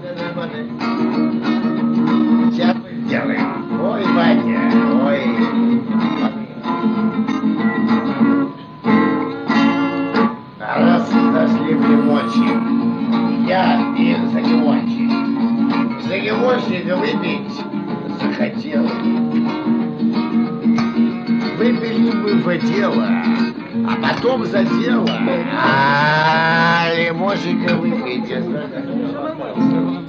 Сейчас мы сделаем. Ой, батя, ой. Раз дошли в лимончик, я и загивончик. Загивончик выпить захотел. Выпили мы в дело, а потом за дело. А лимончика выпить.